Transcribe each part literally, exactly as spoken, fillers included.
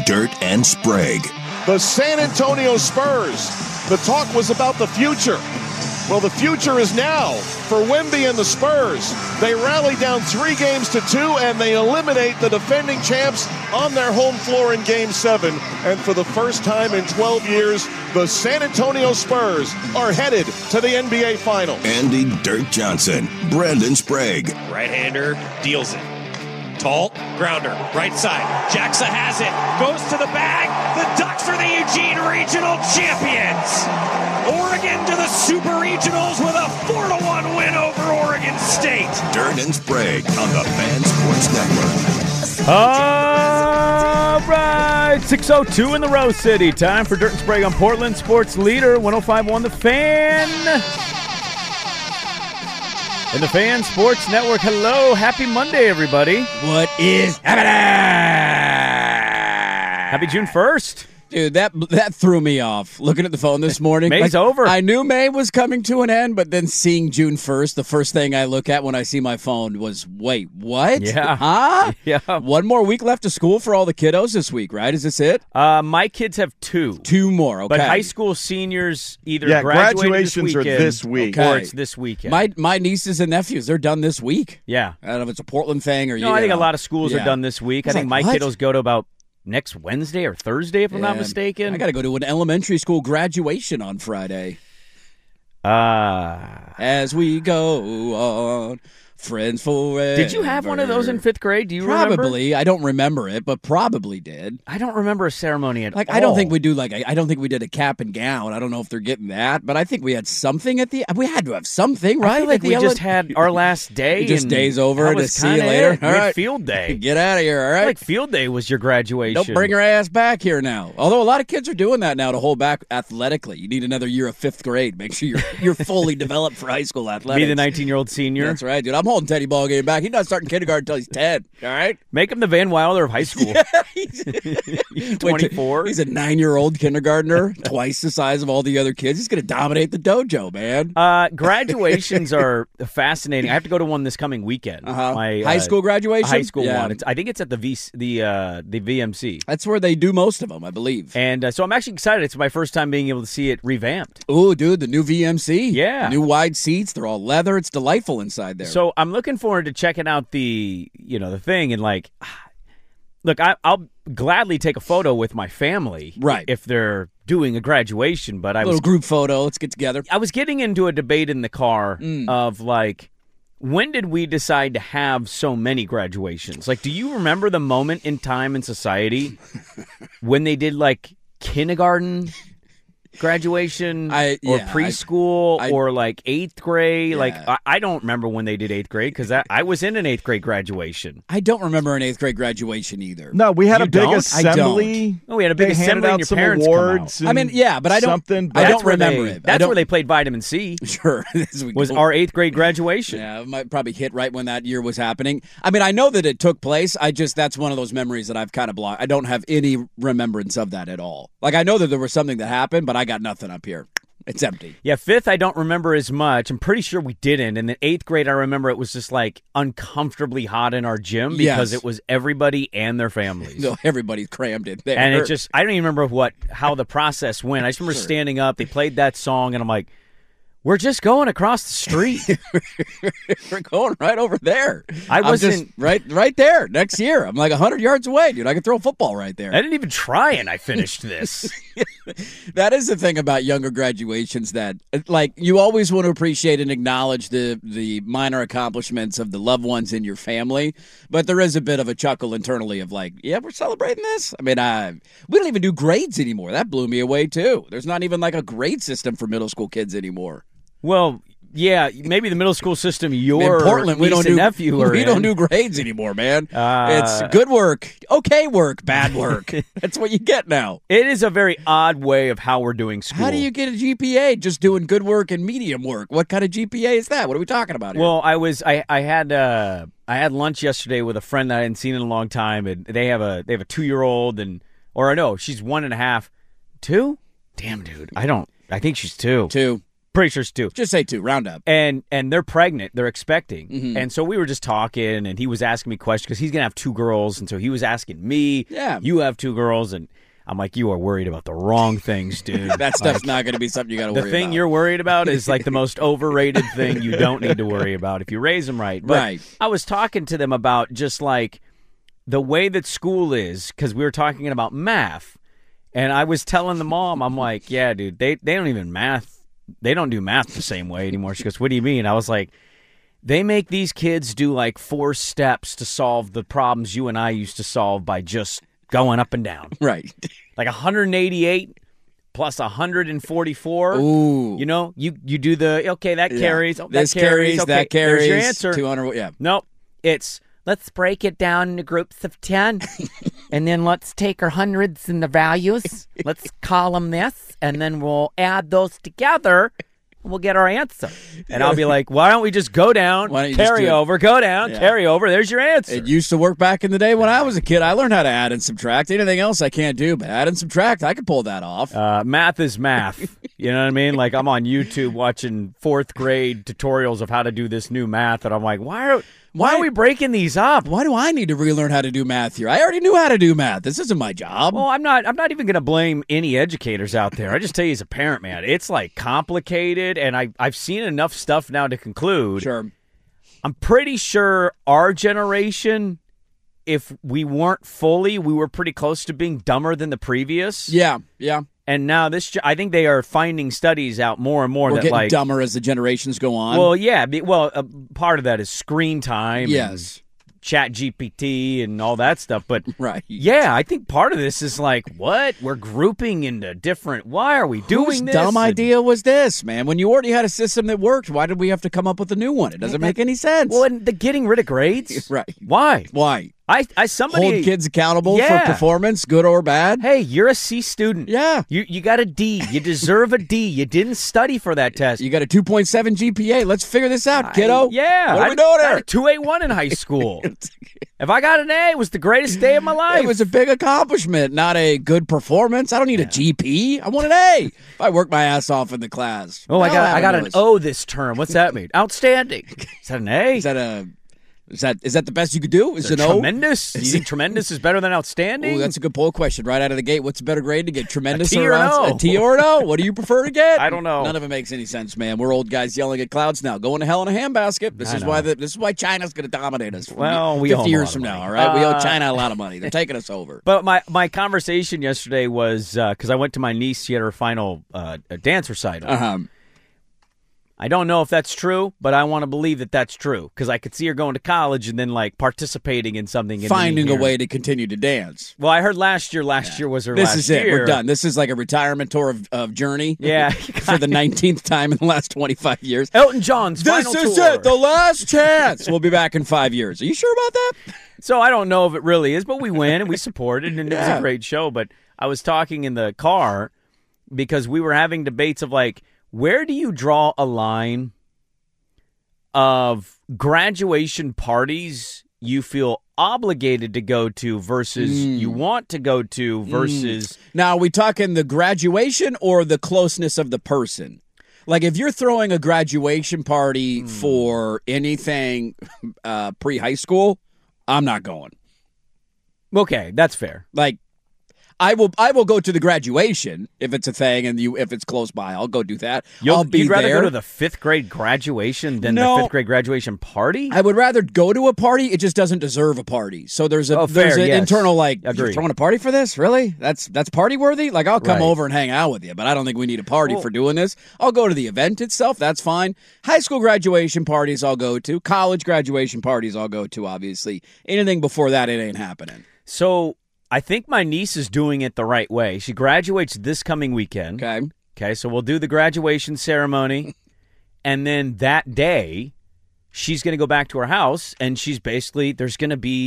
Dirt and Sprague. The San Antonio Spurs. The talk was about the future. Well, the future is now for Wemby and the Spurs. They rally down three games to two, and they eliminate the defending champs on their home floor in Game seven. And for the first time in twelve years, the San Antonio Spurs are headed to the N B A Final. Andy Dirt Johnson, Brandon Sprague. Right-hander deals it. Tall, grounder, right side. Jackson has it, goes to the bag. The Ducks are the Eugene Regional Champions. Oregon to the Super Regionals with a four to one win over Oregon State. Dirt and Sprague on the Fan Sports Network. All right, six oh two in the Rose City. Time for Dirt and Sprague on Portland Sports Leader, one oh five point one The Fan. And the Fan Sports Network. Hello, happy Monday, everybody. What is happening? Happy June first. Dude, that that threw me off. Looking at the phone this morning. May's like, over. I knew May was coming to an end, but then seeing June first, the first thing I look at when I see my phone was, wait, what? Yeah. Huh? Yeah. One more week left of school for all the kiddos this week, right? Is this it? Uh, my kids have two. Two more, okay. But high school seniors either Yeah, graduated graduations this are weekend, this week. or Okay. it's this weekend. My my nieces and nephews, they're done this week. yeah. I don't know if it's a Portland thing or you No, I think know. a lot of schools Yeah. are done this week. I It's think like, my what? kiddos go to about next Wednesday or Thursday, if I'm not Yeah. mistaken. I got to go to an elementary school graduation on Friday. Uh, As we go on, friends forever. did you have one of those in fifth grade? Do you remember? Probably. I don't remember it, but probably did. I don't remember a ceremony at Like, all. I don't think we do, like, I don't think we did a cap and gown. I don't know if they're getting that, but I think we had something at the, we had to have something, I right? feel Like like we the just ele- had our last day. Just and days over that to was see you kinda later. it. All We had right. field day. Get out of here, all right? Like field day was your graduation. Don't bring your ass back here now. Although a lot of kids are doing that now to hold back athletically. You need another year of fifth grade. Make sure you're you're fully developed for high school athletics. Be the nineteen-year-old senior. That's right, dude. I'm holding Teddy ball game back. He's not starting kindergarten until he's ten. All right? Make him the Van Wilder of high school. He's twenty-four. He's a nine-year-old kindergartner, twice the size of all the other kids. He's going to dominate the dojo, man. Uh, graduations are fascinating. I have to go to one this coming weekend. Uh-huh. My High uh, school graduation? high school Yeah. one. It's, I think it's at the v, the uh, the V M C. That's where they do most of them, I believe. And uh, so I'm actually excited. It's my first time being able to see it revamped. Oh, dude, the new V M C. Yeah. New wide seats. They're all leather. It's delightful inside there. So I'm looking forward to checking out the you know the thing and like, look, I, I'll gladly take a photo with my family, Right. if they're doing a graduation. But I little was group photo. Let's get together. I was getting into a debate in the car Mm. of like, when did we decide to have so many graduations? Like, do you remember the moment in time in society when they did like kindergarten graduation I- or yeah, I- preschool I- or like eighth grade? Yeah. Like, I, I don't remember when they did eighth grade because I was in an eighth grade graduation. I don't remember an eighth grade graduation either. No, we had You a big don't? I assembly. Oh, we had a big They handed assembly and out your some parents come out. awards. I mean, yeah, but I don't- Something, I That's don't where remember they, it. I That's don't- where they played Vitamin C. Sure. As we Was go. our eighth grade graduation. Yeah, it might probably hit right when that year was happening. I mean, I know that it took place. I just, that's one of those memories that I've kind of blocked. I don't have any remembrance of that at all. Like, I know that there was something that happened, but I got nothing up here. It's empty. Yeah, fifth, I don't remember as much. I'm pretty sure we didn't. And then eighth grade, I remember it was just like uncomfortably hot in our gym because Yes. it was everybody and their families. No, everybody's crammed in there. And it just, I don't even remember what how the process went. I just remember Sure. standing up, they played that song, and I'm like, we're just going across the street. We're going right over there. I I'm just wasn't- right, right there next year. I'm like one hundred yards away, dude. I can throw a football right there. I didn't even try, and I finished this. That is the thing about younger graduations that, like, you always want to appreciate and acknowledge the the minor accomplishments of the loved ones in your family, but there is a bit of a chuckle internally of like, yeah, we're celebrating this. I mean, I we don't even do grades anymore. That blew me away too. There's not even like a grade system for middle school kids anymore. Well, yeah, maybe the middle school system your in Portland, we niece don't and do nephew are we in. don't do grades anymore, man. Uh, it's good work, okay work, bad work. That's what you get now. It is a very odd way of how we're doing school. How do you get a G P A just doing good work and medium work? What kind of G P A is that? What are we talking about here? Well, I was I I had uh I had lunch yesterday with a friend that I hadn't seen in a long time, and they have a they have a two year old and or no, she's one and a half, two. Damn, dude, I don't. I think she's two. two. Pretty sure it's two. Just say two, round up. And and they're pregnant. They're expecting. Mm-hmm. And so we were just talking, and he was asking me questions because he's going to have two girls. And so he was asking me, Yeah. you have two girls. And I'm like, you are worried about the wrong things, dude. That stuff's Like, not going to be something you got to the worry thing about. you're worried about is like the most overrated thing you don't need to worry about if you raise them right. But Right. I was talking to them about just like the way that school is, because we were talking about math. And I was telling the mom, I'm like, yeah, dude, they, they don't even math. They don't do math the same way anymore. She goes, what do you mean? I was like, they make these kids do like four steps to solve the problems you and I used to solve by just going up and down. Right. Like one hundred eighty-eight plus one hundred forty-four. Ooh. You know, you, you do the, okay, that Yeah. carries. Oh, that This carries, okay, that carries. There's your answer. two hundred, yeah. Nope. It's, let's break it down into groups of ten, and then let's take our hundreds and the values. Let's column this, and then we'll add those together. We'll get our answer. And I'll be like, why don't we just go down, Why don't you just carry do it? over, go down, Yeah. carry over. There's your answer. It used to work back in the day when I was a kid. I learned how to add and subtract. Anything else I can't do, but add and subtract, I could pull that off. Uh, math is math. You know what I mean? Like I'm on YouTube watching fourth grade tutorials of how to do this new math, and I'm like, why are why, Why- are we breaking these up? Why do I need to relearn how to do math here? I already knew how to do math. This isn't my job. Well, I'm not. I'm not even going to blame any educators out there. I just tell you as a parent, man, it's like complicated, and I I've seen enough stuff now to conclude. Sure. I'm pretty sure our generation, if we weren't fully, we were pretty close to being dumber than the previous. Yeah, yeah. And now this, I think they are finding studies out more and more We're that getting like, dumber as the generations go on. well, yeah, be- well, uh, part of that is screen time. yes. And Chat G P T and all that stuff, but Right. yeah, I think part of this is like, what? We're grouping into different. Why are we doing Whose this? dumb And- idea was this, man? When you already had a system that worked, why did we have to come up with a new one? It doesn't make any sense. Well, and the getting rid of grades. Right. Why? Why? I, I somebody Hold kids accountable Yeah. for performance, good or bad? Hey, you're a C student. Yeah. You you got a D. You deserve a D. You didn't study for that test. You got a two point seven G P A. Let's figure this out, kiddo. I- yeah. What are I, we doing I had here? a two A one in high school. If I got an A, it was the greatest day of my life. It was a big accomplishment, not a good performance. I don't need a G P. I want an A. If I work my ass off in the class. Oh, I Hell, got I Adam got an knows. O this term. What's that mean? Outstanding. Is that an A? Is that a? Is that is that the best you could do? Is it an O? Tremendous? You think tremendous is better than outstanding? Oh, that's a good poll question right out of the gate. What's a better grade to get? Tremendous A T or, or an outs- O? a T or an O? What do you prefer to get? I don't know. None of it makes any sense, man. We're old guys yelling at clouds now. Going to hell in a handbasket. This I is know. why the, this is why China's going to dominate us. For Well, we fifty owe 'em a years lot of from now. money. All right, we owe Uh, China a lot of money. They're taking us over. But my, my conversation yesterday was because I went to my niece. She had her final uh, dance recital. Uh-huh. I don't know if that's true, but I want to believe that that's true because I could see her going to college and then like participating in something. and Finding then a way to continue to dance. Well, I heard last year. Last year was her This last is it. year. We're done. This is like a retirement tour of, of Journey. Yeah. For the nineteenth time in the last twenty-five years. Elton John's This final is tour. it. The last chance. We'll be back in five years. Are you sure about that? So I don't know if it really is, but we win and we supported, and it was Yeah. a great show. But I was talking in the car because we were having debates of like, where do you draw a line of graduation parties you feel obligated to go to versus Mm. you want to go to versus Now, are we talking the graduation or the closeness of the person? Like, if you're throwing a graduation party for anything uh, pre-high school, I'm not going. okay, that's fair. Like, I will I will go to the graduation if it's a thing and you if it's close by. I'll go do that. You'll, I'll be you'd rather there. go to the fifth grade graduation than No. the fifth grade graduation party? I would rather go to a party. It just doesn't deserve a party. So there's a Oh, there's fair, an yes. internal like Agreed. you're throwing a party for this? Really? That's that's party worthy? Like I'll come Right. over and hang out with you, but I don't think we need a party Well- for doing this. I'll go to the event itself. That's fine. High school graduation parties I'll go to. College graduation parties I'll go to, obviously. Anything before that, it ain't happening. So I think my niece is doing it the right way. She graduates this coming weekend. Okay. Okay, so we'll do the graduation ceremony, and then that day, she's going to go back to her house, and she's basically, there's going to be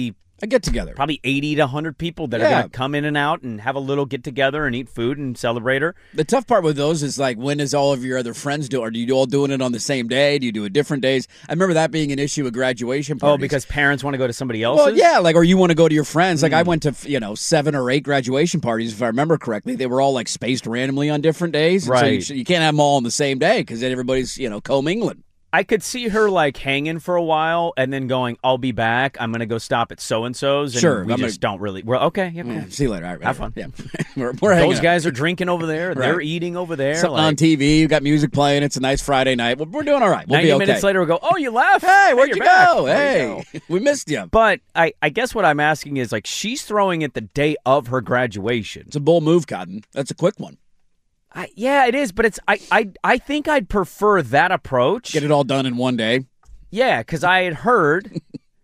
A get together. Probably eighty to one hundred people that Yeah. are going to come in and out and have a little get together and eat food and celebrate her. The tough part with those is like, when is all of your other friends do? Are you all doing it on the same day? Do you do it different days? I remember that being an issue with graduation parties. Oh, because parents want to go to somebody else's? Well, yeah, like, or you want to go to your friends. Like, I went to, you know, seven or eight graduation parties, if I remember correctly. They were all, like, spaced randomly on different days. And So you, Right. sh- you can't have them all on the same day because then everybody's, you know, commingling. I could see her like hanging for a while and then going, I'll be back. I'm going to go stop at so-and-so's. And Sure, we I'm just gonna- don't really. We're okay. Yeah, Yeah, see you later. All right, Have right, fun. Yeah. we're we're hanging Those out. guys are drinking over there. They're Right. eating over there. Something like, on T V. You got music playing. It's a nice Friday night. We're, we're doing all right. We'll ninety be okay. minutes later, we go, oh, you left? Hey, where'd you're you back. go? There you Hey, go. we missed you. But I, I guess what I'm asking is, like, she's throwing it the day of her graduation. It's a bold move, Cotton. That's a quick one. I, yeah, it is, but it's I, I, I think I'd prefer that approach. Get it all done in one day, Yeah, because I had heard.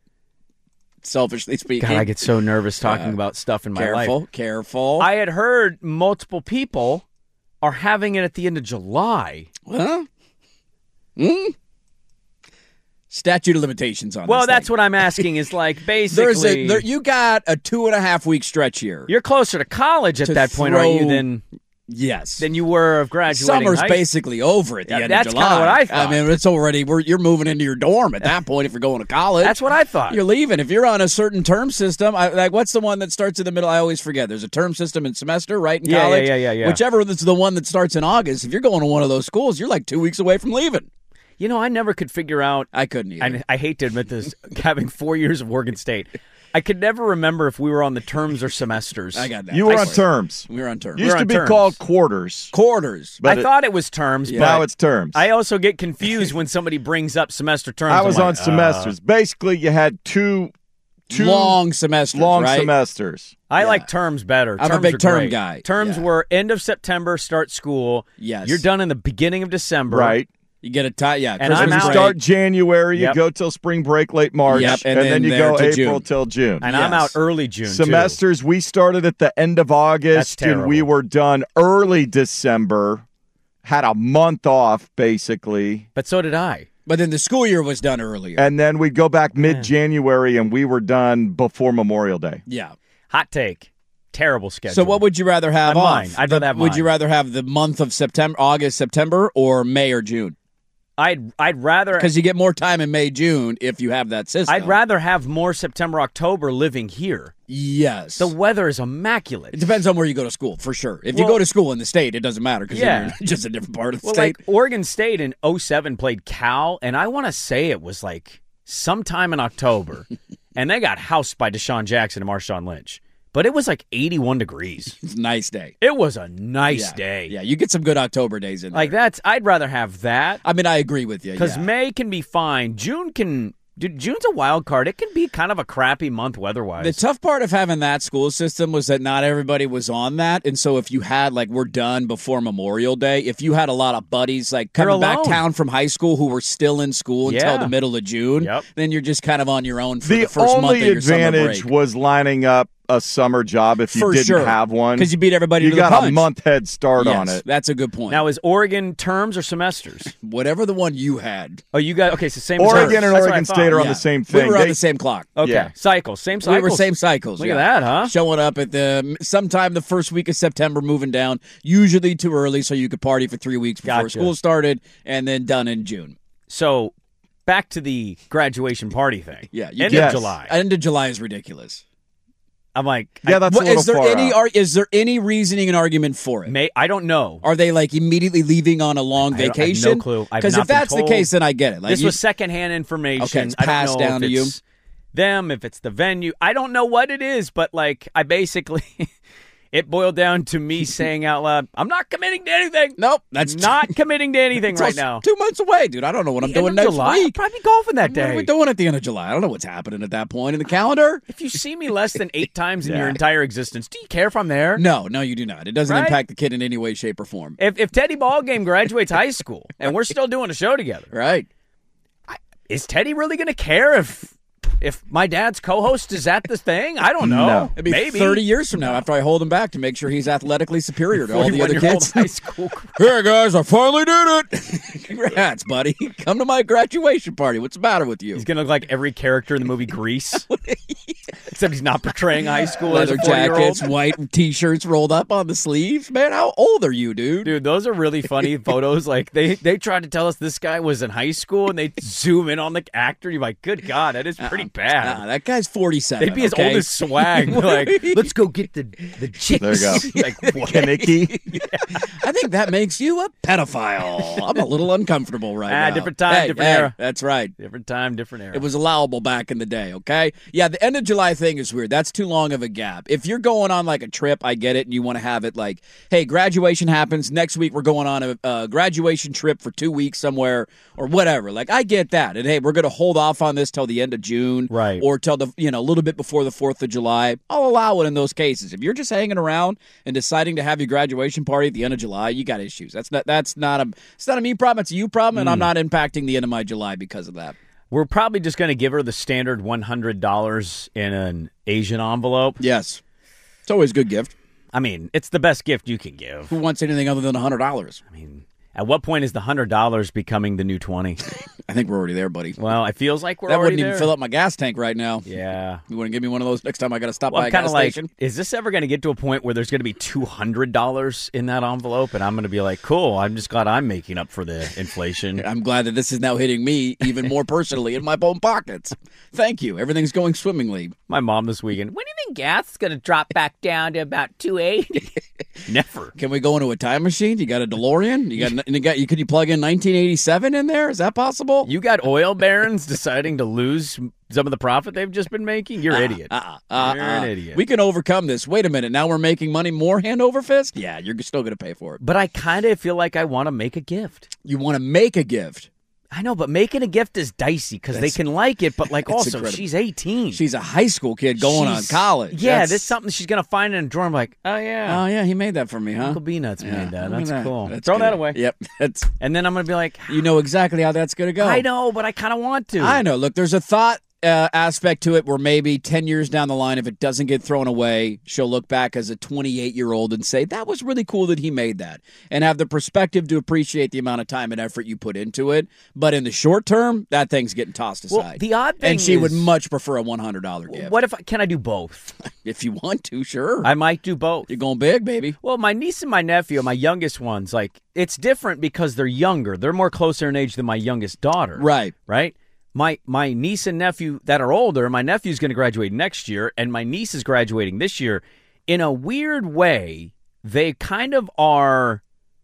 selfishly speaking. God, I get so nervous talking Yeah. about stuff in my careful, life. careful. I had heard multiple people are having it at the end of July. Huh? Hmm? Statute of limitations on Well, this that's thing. what I'm asking. Is like basically, There's a there, you got a two and a half week stretch here. you're closer to college at To that point, aren't you? throw- Than Yes. than you were of graduating. Summer's high- basically over at the Yeah, end that's of July. kinda what I thought. I mean, it's already we're, you're moving into your dorm at that point if you're going to college. That's what I thought. You're leaving. If you're on a certain term system, I, like what's the one that starts in the middle? I always forget. There's a term system in semester, right? In Yeah, yeah, college, yeah, yeah, yeah. Whichever is the one that starts in August. If you're going to one of those schools, you're like two weeks away from leaving. You know, I never could figure out. I couldn't either. And I hate to admit this, having four years of Oregon State, I could never remember if we were on the terms or semesters. I got that. You were I on swear. terms. We were on terms. Used on to be terms. called quarters, Quarters. but I it- thought it was terms, but now it's terms. I also get confused when somebody brings up semester terms. I I'm was like, on uh, semesters. Basically, you had two two long semesters, long right? semesters. I Yeah. like terms better. I'm a Terms big are term great. guy. Terms Yeah. were end of September, start school. Yes. You're done in the beginning of December. Right. You get a tie, yeah. And Christmas I'm You out. break. start January, Yep. you go till spring break, late March, Yep, and and, then then, you there go to April June. till June. And I'm Yes. out early June. too. Semesters, we started at the end of That's August, and we terrible. were done early December. Had a month off, basically. But so did I. But then the school year was done earlier. And then we'd go back mid-January, and we were done before Memorial Day. yeah. Hot take. Terrible schedule. So what would you rather have Uh, off? mine. I'd The- rather have Would you mine. rather have the month of September, August, September, or May or June? I'd I'd rather Because you get more time in May, June if you have that system. I'd rather have more September, October living here. Yes. The weather is immaculate. It depends on where you go to school, for sure. If you Well- go to school in the state, it doesn't matter because Yeah. you're just a different part of the Well, state. like Oregon State in oh seven played Cal, and I want to say it was like sometime in October, and they got housed by Deshaun Jackson and Marshawn Lynch. But it was like eighty-one degrees. It's a nice day. It was a nice yeah. day. Yeah, you get some good October days in Like there. that's. I'd rather have that I mean, I agree with you. because yeah. May can be fine. June can. Dude, June's a wild card. It can be kind of a crappy month weather-wise. The tough part of having that school system was that not everybody was on that. And so if you had, like, we're done before Memorial Day, if you had a lot of buddies, like, You're coming back alone. town from high school who were still in school until Yeah. the middle of June, Yep. then you're just kind of on your own for the, The first month only of your summer advantage break. was lining up a summer job if you For didn't sure. have one. Because you beat everybody You to got the a punch. month head start Yes, on it. That's a good point. now, is Oregon terms or semesters? Whatever the one you had. Oh, you got okay. So same. as Oregon hers. and That's what I Oregon thought. State are on Yeah. the same We thing. were on They- the same clock. Okay, Yeah. cycle, same cycle. We were same cycles. Look yeah. at that, huh? Showing up at the sometime the first week of September, moving down, usually too early, so you could party for three weeks before Gotcha. school started, and then done in June. So, back to the graduation party thing. Yeah, you end Yes. of July. End of July is ridiculous. I'm like, Yeah, I, that's What- a little is there far any out. ar- is there any reasoning and argument for it? may I don't know. Are they like immediately leaving on a long I don't- I have no vacation? clue. I've Because not if been that's the told. case, then I get it. Like This you- was secondhand information. Okay, it's I don't passed know down if to you. it's them, if it's the venue. I don't know what it is, but like I basically, it boiled down to me saying out loud, "I'm not committing to anything. nope. That's Not committing to anything it's right also now." Two months away, dude. I don't know what I'm The doing end of next July, I'll week. probably be golfing that What are we day. doing at the end of July? I don't know what's happening at that point in the calendar. If you see me less than eight times in Yeah. your entire existence, do you care if I'm there? No, no, you do not. It doesn't Right? impact the kid in any way, shape, or form. If if Teddy Ballgame graduates high school and we're still doing a show together, Right. is Teddy really going to care if If my dad's co-host, is that the thing? I don't know. No. It'd be Maybe thirty years from now after I hold him back to make sure he's athletically superior to all the other forty-one-year-old kids. high school. Hey, guys, I finally did it. Congrats, buddy. Come to my graduation party. What's the matter with you? He's gonna look like every character in the movie Grease, except he's not portraying high school Leather as a forty-year-old. jackets, white T-shirts rolled up on the sleeves. Man, how old are you, dude? Dude, those are really funny photos. Like they, they tried to tell us this guy was in high school, and they zoom in on the actor. You're like, good God, that is pretty bad. Nah, that guy's forty-seven. They'd be as okay? old as Swag. Like, let's go get the the chicks. There you go. Like, what? Kaneki. I think that makes you a pedophile. I'm a little uncomfortable right Ah, now. different time, Hey, different hey, era. That's right. Different time, different era. It was allowable back in the day, okay? Yeah, the end of July thing is weird. That's too long of a gap. If you're going on like a trip, I get it, and you want to have it like, hey, graduation happens. Next week we're going on a, a graduation trip for two weeks somewhere or whatever. Like, I get that. And hey, we're going to hold off on this till the end of June. Right. Or till the, you know, a little bit before the fourth of July. I'll allow it in those cases. If you're just hanging around and deciding to have your graduation party at the end of July, you got issues. That's not, that's not a, it's not a me problem. It's a you problem, and I'm not impacting the end of my July because of that. We're probably just going to give her the standard one hundred dollars in an Asian envelope. Yes. It's always a good gift. I mean, it's the best gift you can give. Who wants anything other than one hundred dollars? I mean, at what point is the one hundred dollars becoming the new twenty? I think we're already there, buddy. Well, it feels like we're that already wouldn't even there. fill up my gas tank right now. Yeah. You want to give me one of those next time I got to stop Well, by I'm a kind gas of like, station? is this ever going to get to a point where there's going to be two hundred dollars in that envelope? And I'm going to be like, cool, I'm just glad I'm making up for the inflation. I'm glad that this is now hitting me even more personally in my own pockets. Thank you. Everything's going swimmingly. My mom this weekend, when do you think gas is going to drop back down to about two eighty? Never. Can we go into a time machine? You got a DeLorean? You got? You got? You could you plug in nineteen eighty-seven in there? Is that possible? You got oil barons deciding to lose some of the profit they've just been making? You're an idiot. Uh, uh, You're uh, an idiot. We can overcome this. Wait a minute. Now we're making money more hand over fist? Yeah, you're still going to pay for it. But I kind of feel like I want to make a gift. You want to make a gift. I know, but making a gift is dicey because they can like it, but like That's also incredible. she's eighteen. She's a high school kid going She's- on college. Yeah, That's- this is something she's going to find in a drawer. I'm like, oh, yeah. Oh, yeah, he made that for me, huh? Uncle Beanuts Yeah, made that. look at That's cool. That's Throw good. that away. Yep. That's, And then I'm going to be like, you know exactly how that's going to go. I know, but I kind of want to. I know. Look, there's a thought uh, aspect to it where maybe ten years down the line, if it doesn't get thrown away, she'll look back as a twenty-eight-year-old and say, that was really cool that he made that, and have the perspective to appreciate the amount of time and effort you put into it. But in the short term, that thing's getting tossed aside. Well, the odd thing and she is, would much prefer a one hundred dollars gift. What if I, can I do both? If you want to, sure. I might do both. You're going big, baby. Well, my niece and my nephew, my youngest ones, like it's different because they're younger. They're more closer in age than my youngest daughter. Right. Right? My my niece and nephew that are older, my nephew's going to graduate next year, and my niece is graduating this year. In a weird way, they kind of are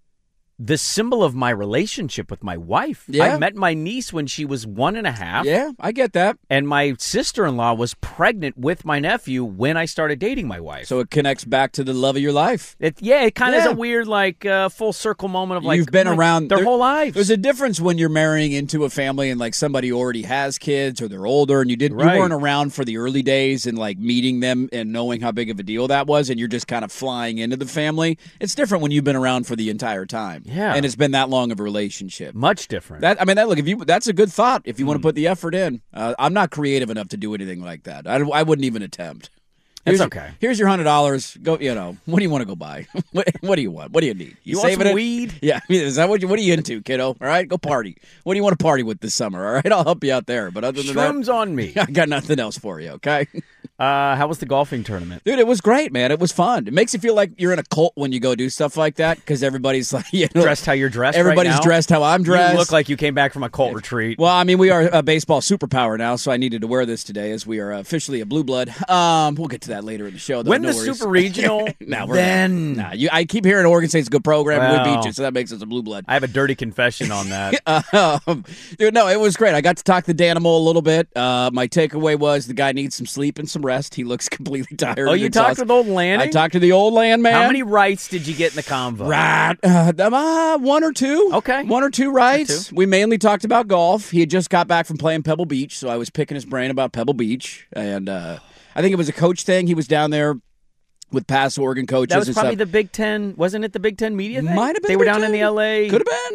the symbol of my relationship with my wife. Yeah. I met my niece when she was one and a half. Yeah, I get that. And my sister-in-law was pregnant with my nephew when I started dating my wife. So it connects back to the love of your life. It, yeah, it kind of Yeah. is a weird, like, uh, full circle moment of like You've been like, around their there- whole lives. There's a difference when you're marrying into a family and like somebody already has kids or they're older and you didn't Right. you weren't around for the early days and like meeting them and knowing how big of a deal that was and you're just kind of flying into the family. It's different when you've been around for the entire time. Yeah. And it's been that long of a relationship. Much different. That I mean, that look if you that's a good thought if you want to Hmm. put the effort in. Uh, I'm not creative enough to do anything like that. I, I wouldn't even attempt. It's Here's- okay. Here's your hundred dollars. Go. You know what do you want to go buy? what, what do you want? What do you need? You want saving some it? weed? Yeah. Is that what you? What are you into, kiddo? All right, go party. What do you want to party with this summer? All right, I'll help you out there. But other than Shrooms on me. that, I got nothing else for you. Okay. Uh, how was the golfing tournament? Dude, it was great, man. It was fun. It makes you feel like you're in a cult when you go do stuff like that because everybody's like, you know, Dressed how you're dressed. everybody's right now? dressed how I'm dressed. You look like you came back from a cult retreat. Well, I mean, we are a baseball superpower now, so I needed to wear this today as we are officially a blue blood. Um, we'll get to that later in the show. Though. When no the worries. super regional, nah, we're then Nah, you, I keep hearing Oregon State's a good program. Well. we beat you, so that makes us a blue blood. I have a dirty confession on that. Um, dude, no, it was great. I got to talk to Danimal a little bit. Uh, my takeaway was the guy needs some sleep and some rest. He looks completely tired. Oh, and you talked exhausted. with old Lanning? I talked to the old land man. How many rights did you get in the convo? Right, uh, uh, one or two. Okay. one or two rights. We mainly talked about golf. He had just got back from playing Pebble Beach, so I was picking his brain about Pebble Beach, and uh, I think it was a coach thing. He was down there with past Oregon coaches. That was and probably stuff. the Big Ten. Wasn't it the Big Ten media thing? Might have been. They were Big down in Ten. the L A. Could have been.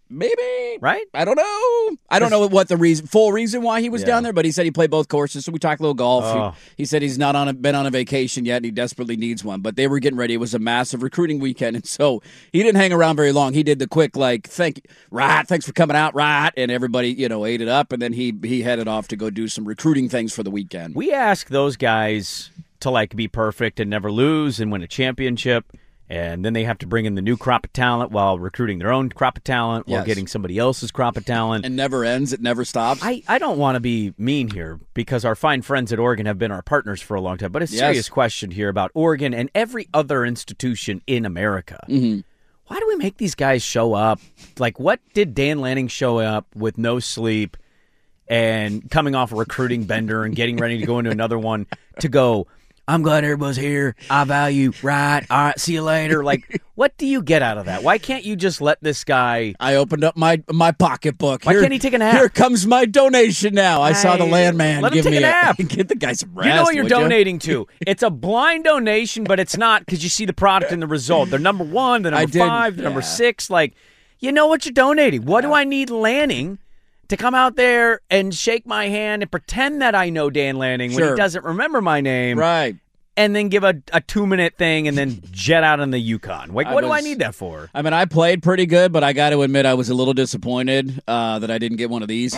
Maybe. Right? I don't know. I don't know what the reason, full reason why he was Yeah. down there, but he said he played both courses, so we talked a little golf. Oh. He, he said he's not on a, been on a vacation yet, and he desperately needs one. But they were getting ready. It was a massive recruiting weekend, and so he didn't hang around very long. He did the quick, like, thank right, thanks for coming out, right, and everybody, you know, ate it up, and then he he headed off to go do some recruiting things for the weekend. We ask those guys to like be perfect and never lose and win a championship, and then they have to bring in the new crop of talent while recruiting their own crop of talent while Yes. getting somebody else's crop of talent. It never ends. It never stops. I, I don't want to be mean here because our fine friends at Oregon have been our partners for a long time, but a serious Yes. question here about Oregon and every other institution in America. Mm-hmm. Why do we make these guys show up? Like, what did Dan Lanning show up with no sleep and coming off a recruiting bender and getting ready to go into another one to go, I'm glad everybody's here. I value, right? All right, see you later. Like, what do you get out of that? Why can't you just let this guy... I opened up my my pocketbook. Why Here- can't he take a nap? Here comes my donation now. I saw the Hey, landman let him give take me a nap. Get the guy some rest. You know what you're would ya? donating to. It's a blind donation, but it's not because you see the product and the result. They're number one, they're I number did, five, they're number yeah. six. Like, you know what you're donating. What do I need Lanning to come out there and shake my hand and pretend that I know Dan Lanning when Sure. he doesn't remember my name, Right. and then give a, a two-minute thing and then jet out on the Yukon? Like, I what do I was- need that for? I mean, I played pretty good, but I got to admit I was a little disappointed uh, that I didn't get one of these.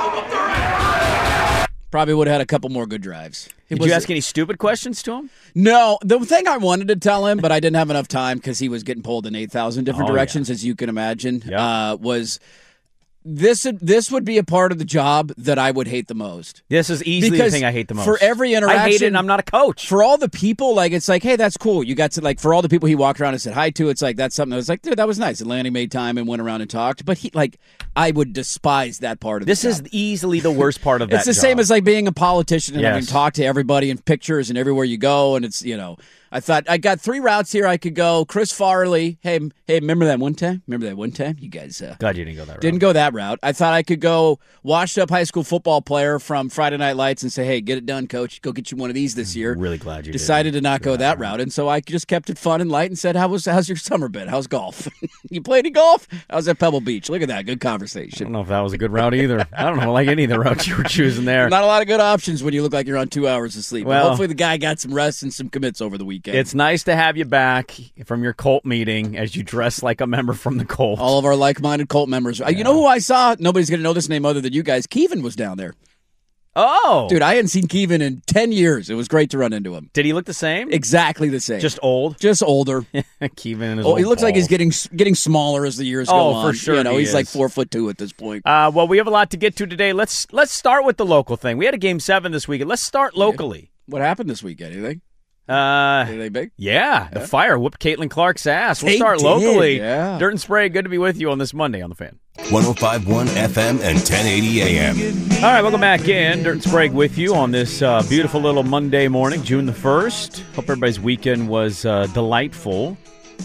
Probably would have had a couple more good drives. It Did was- you ask any stupid questions to him? No, the thing I wanted to tell him, but I didn't have enough time because he was getting pulled in eight thousand different Oh, directions, as you can imagine, Yeah. uh, was this this would be a part of the job that I would hate the most. This is easily Because the thing I hate the most. for every I hate it, interaction- and I'm not a coach. For all the people, like, it's like, hey, that's cool. You got to, like, for all the people he walked around and said hi to, it's like, that's something that was like, dude, that was nice. And Lanning made time and went around and talked. But he, like, I would despise that part of This the is job. easily the worst part of that It's the job. same as, like, being a politician and Yes. having to talk to everybody in pictures and everywhere you go. And it's, you know, I thought, I got three routes here I could go. Chris Farley. Hey, m- hey, remember that one time? Remember that one time? You guys uh, Glad you didn't go that route. didn't go that route. I thought I could go washed up high school football player from Friday Night Lights and say, hey, get it done, coach. Go get you one of these this year. Really glad you Decided didn't to not go that route. And so I just kept it fun and light and said, How was how's your summer been? How's golf? You play any golf? I was at Pebble Beach. Look at that. Good I conversation. don't know if that was a good route either. I don't know, like any of the routes you were choosing there. Not a lot of good options when you look like you're on two hours of sleep. But Well- hopefully the guy got some rest and some commits over the weekend. It's nice to have you back from your Colt meeting as you dress like a member from the Colts. all of our like-minded cult members. Uh, You know who I saw? Nobody's going to know this name other than you guys. Kevin was down there. oh, Dude, I hadn't seen Kevin in ten years. It was great to run into him. did he look the same? Exactly the same. Just old? Just older. Kevin and his Oh, old he looks like he's balls. getting getting smaller as the years go Oh, on. for sure You know, he he's like is. four foot two at this point. Uh, well, we have a lot to get to today. Let's let's start with the local thing. We had a game seven this weekend. Let's start locally. What happened this weekend? Anything? Uh, Anything big? yeah, the Fire whooped Caitlin Clark's ass. We'll They start did, locally. yeah. Dirt and Spray, good to be with you on this Monday on the Fan. one oh five point one F M and ten eighty A M. All right, welcome back in. Dirt and Sprague with you on this uh, beautiful little Monday morning, June the first. Hope everybody's weekend was uh, delightful.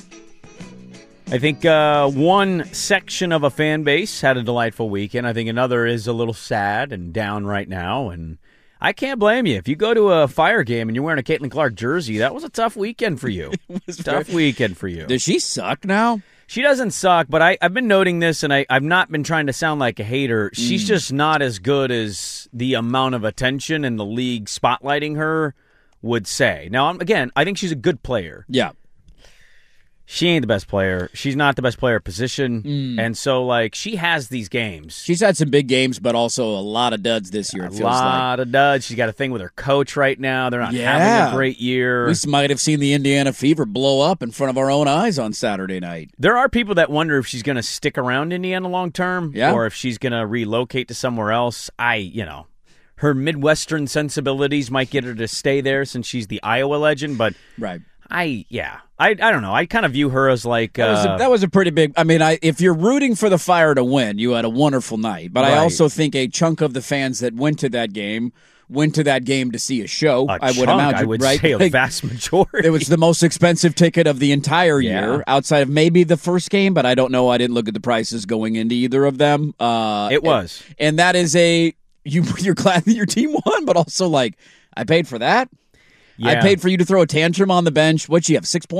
I think uh, one section of a fan base had a delightful weekend. I think another is a little sad and down right now, and I can't blame you. If you go to a Fire game and you're wearing a Caitlin Clark jersey, that was a tough weekend for you. Tough weekend for you. Does she suck now? She doesn't suck, but I, I've been noting this, and I, I've not been trying to sound like a hater. She's just not as good as the amount of attention and the league spotlighting her would say. Now, I'm, again, I think she's a good player. Yeah. She ain't the best player. She's not the best player position. And so, like, she has these games. She's had some big games, but also a lot of duds this year, it a feels like. lot of duds. She's got a thing with her coach right now. They're not Yeah. having a great year. We might have seen the Indiana Fever blow up in front of our own eyes on Saturday night. There are people that wonder if she's going to stick around Indiana long term, Yeah. or if she's going to relocate to somewhere else. I, you know, her Midwestern sensibilities might get her to stay there since she's the Iowa legend. But Right. I, yeah, I, I don't know. I kind of view her as like That was, uh, a, that was a pretty big. I mean, I, if you're rooting for the Fire to win, you had a wonderful night. But I Right. also think a chunk of the fans that went to that game went to that game to see a show. a I would chunk, imagine. I would right? say a Like, vast majority. it was the most expensive ticket of the entire Yeah. year, outside of maybe the first game. But I don't know. I didn't look at the prices going into either of them. Uh, It was. and, and that is a you. You're glad that your team won, but also like I paid for that. I Yeah. paid for you to throw a tantrum on the bench. What'd you have? Six points?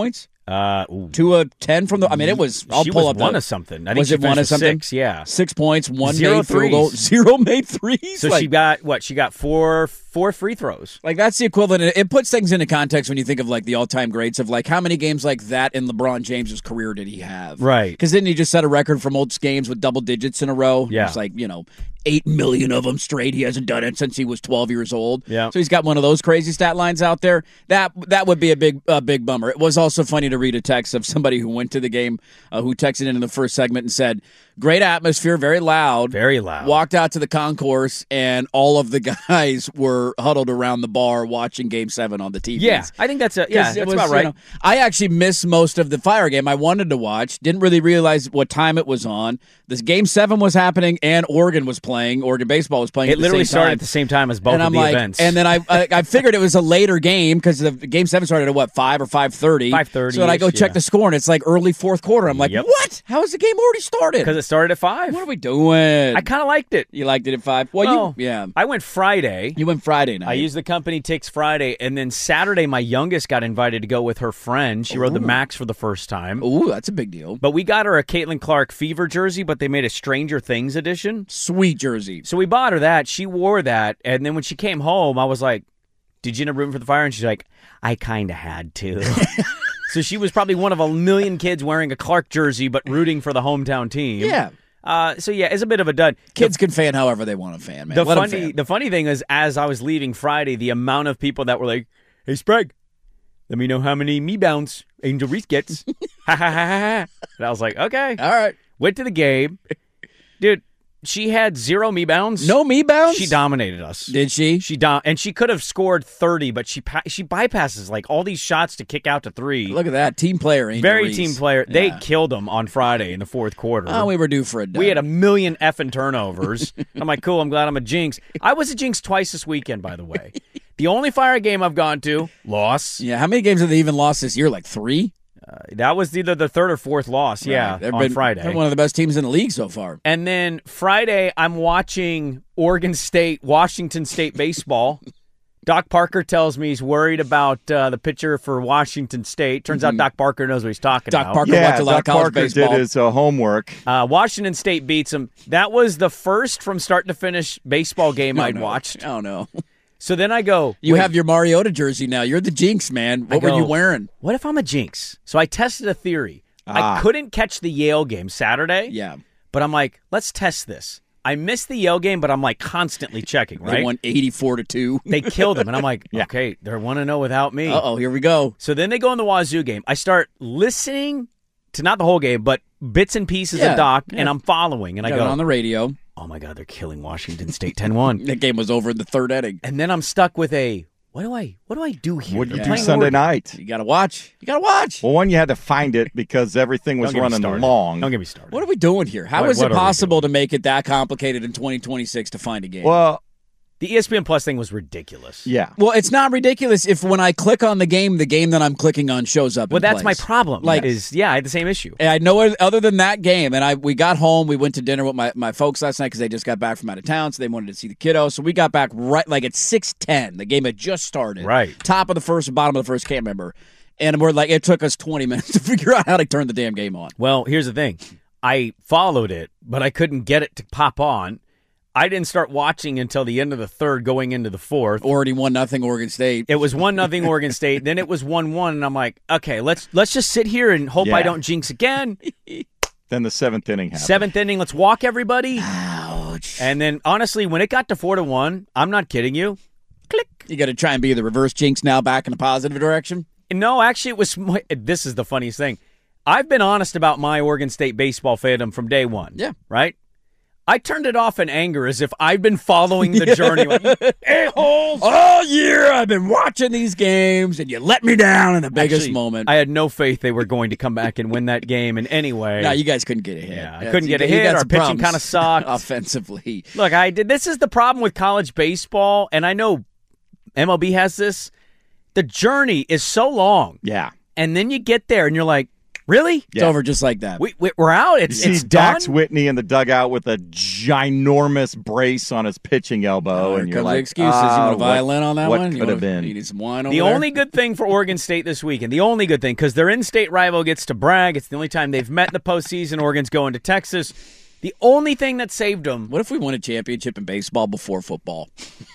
Uh, ooh. Two of ten from the. I mean, it was. I'll she pull was up one the, of something. I think was she it one of finished with something? Six, yeah, six points, one Zero made field goal, threes. zero made threes. So like, she got what? She got four four free throws. Like that's the equivalent. It puts things into context when you think of like the all-time greats of like how many games like that in LeBron James's career did he have? Right. Because then he just set a record for most games with double digits in a row. Yeah. It's like, you know, eight million of them straight. He hasn't done it since he was twelve years old. Yeah. So he's got one of those crazy stat lines out there. That that would be a big uh, big bummer. It was also funny to read a text of somebody who went to the game uh, who texted in in the first segment and said, great atmosphere, very loud. Very loud. Walked out to the concourse, and all of the guys were huddled around the bar watching Game Seven on the T Vs. Yeah, I think that's a yeah. It That's was, about you right. know, I actually missed most of the Fire game. I wanted to watch. Didn't really realize what time it was on. This Game Seven was happening, and Oregon was playing. Oregon baseball was playing. It at the literally same started time. at the same time as both and of I'm the like, events. and then I, I I figured it was a later game because the Game Seven started at what five or five thirty. five thirty. So then I go check yeah. the score, and it's like early fourth quarter. I'm like, Yep. what? How has the game already started? because it started at five. What are we doing? I kind of liked it. you liked it at five? Well, Well, you yeah. I went Friday. You went Friday night. I used the company Takes Friday, and then Saturday, my youngest got invited to go with her friend. She rode the Max for the first time. Ooh, that's a big deal. But we got her a Caitlin Clark Fever jersey, but they made a Stranger Things edition. Sweet jersey. So we bought her that. She wore that, and then when she came home, I was like, did you end up rooting for the Fire? And she's like, I kind of had to. So she was probably one of a million kids wearing a Clark jersey, but rooting for the hometown team. Yeah. Uh, so yeah, it's a bit of a dud. Kids can fan however they want to fan, man. The Let 'em funny, fan. the funny thing is, as I was leaving Friday, the amount of people that were like, "Hey, Sprague, let me know how many me bounce Angel Reese gets." Ha ha ha ha ha. And I was like, "Okay." All right. Went to the game, dude. She had zero me bounds. No me bounce? She dominated us. Did she? She dom- and she could have scored thirty, but she pa- she bypasses like all these shots to kick out to three. Look at that. Team player, Angel Very Reese. team player. They Yeah. killed them on Friday in the fourth quarter. Oh, we were due for a dub. We had a million effing turnovers. I'm like, cool, I'm glad I'm a jinx. I was a jinx twice this weekend, by the way. The only Fire game I've gone to, loss. Yeah, how many games have they even lost this year? Like three? Uh, that was either the third or fourth loss, yeah, Right. They've on been- Friday. they're one of the best teams in the league so far. And then Friday, I'm watching Oregon State, Washington State baseball. Doc Parker tells me he's worried about uh, the pitcher for Washington State. Turns out Doc Parker knows what he's talking Doc about. Parker Yeah, watched a lot Doc of college Parker baseball. did his uh, homework. Uh, Washington State beats him. That was the first from start to finish baseball game No, I'd no. watched. Oh, no. So then I go, You wait, have your Mariota jersey now. You're the jinx, man. What I were go, you wearing? What if I'm a jinx? So I tested a theory. Ah. I couldn't catch the Yale game Saturday, Yeah. but I'm like, let's test this. I missed the Yale game, but I'm like constantly checking, They right? won eighty-four to two. They killed them, and I'm like, okay, they're one to know without me. Uh-oh, here we go. So then they go in the Wazoo game. I start listening to not the whole game, but bits and pieces Yeah, of Doc, yeah. and I'm following, and I Got go, it on the radio. oh my God, they're killing Washington State ten one. That game was over in the third inning. And then I'm stuck with a, what do I, what do I do here? What did They're you do playing Sunday Oregon. night? You got to watch. You got to watch. Well, one, you had to find it because everything was Don't get me running started. long. Don't get me started. What are we doing here? How What- is what it are we possible doing? to make it that complicated in twenty twenty-six to find a game? Well, The E S P N Plus thing was ridiculous. yeah. Well, it's not ridiculous if when I click on the game, the game that I'm clicking on shows up. Well, in that's place. my problem. Like- is yeah, I had the same issue. And I know it- other than that game, and I we got home, we went to dinner with my, my folks last night because they just got back from out of town, so they wanted to see the kiddo. So we got back right like at six ten. The game had just started. Right. Top of the first, bottom of the first, can't remember. And we're like, it took us twenty minutes to figure out how to turn the damn game on. Well, here's the thing. I followed it, but I couldn't get it to pop on. I didn't start watching until the end of the third, going into the fourth. Already one nothing Oregon State. It was one nothing Oregon State. Then it was one one, and I'm like, okay, let's let's just sit here and hope I Yeah. don't jinx again. Then the seventh inning happened. Seventh inning, let's walk everybody. Ouch. And then honestly, when it got to four to one, I'm not kidding you. Click. You got to try and be the reverse jinx now, back in a positive direction. No, actually, it was. This is the funniest thing. I've been honest about my Oregon State baseball fandom from day one. Yeah. Right? I turned it off in anger as if I've been following the journey. Like, a-holes! All year I've been watching these games, and you let me down in the biggest Actually, moment. I had no faith they were going to come back and win that game in any way. no, you guys couldn't get a hit. Yeah, I That's- couldn't you get a got- you hit. got Our some pitching problems kinda sucked. offensively. Look, I did. This is the problem with college baseball, and I know M L B has this. The journey is so long, Yeah. and then you get there, and you're like, Really? It's over just like that. We, we, we're out. It's, You it's see Dax done? Whitney in the dugout with a ginormous brace on his pitching elbow, Oh, here and you're comes like, the excuses. ah, you want a what- violin on that what one? You could have wanna- been? You need some wine over The there? only good thing for Oregon State this weekend, the only good thing, because their in-state rival gets to brag. It's the only time they've met in the postseason. Oregon's going to Texas. The only thing that saved them. What if we won a championship in baseball before football?